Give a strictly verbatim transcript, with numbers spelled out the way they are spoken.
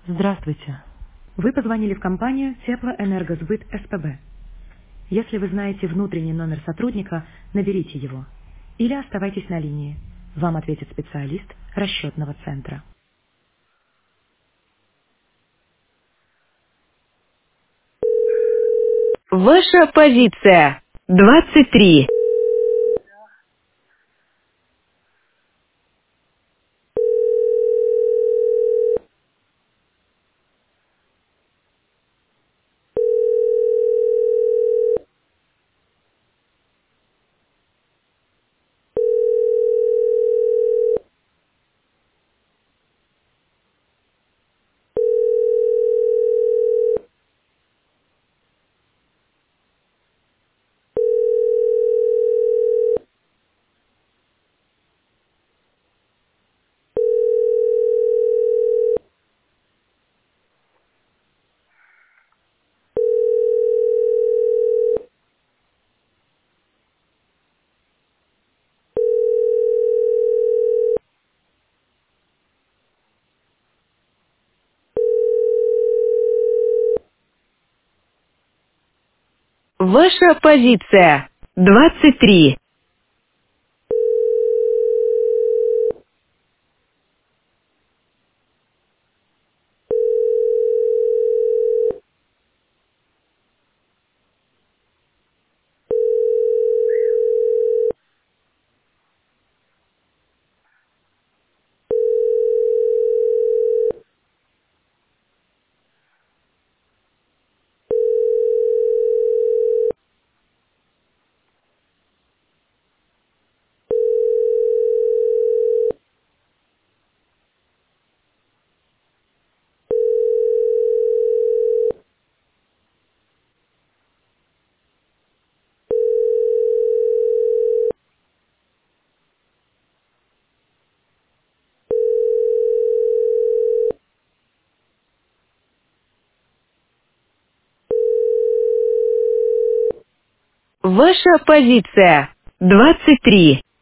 Здравствуйте. Вы позвонили в компанию Теплоэнергосбыт СПБ. Если вы знаете внутренний номер сотрудника, наберите его. Или оставайтесь на линии. Вам ответит специалист расчетного центра. Ваша позиция. двадцать три. Ваша позиция. двадцать три. Ваша позиция. двадцать три.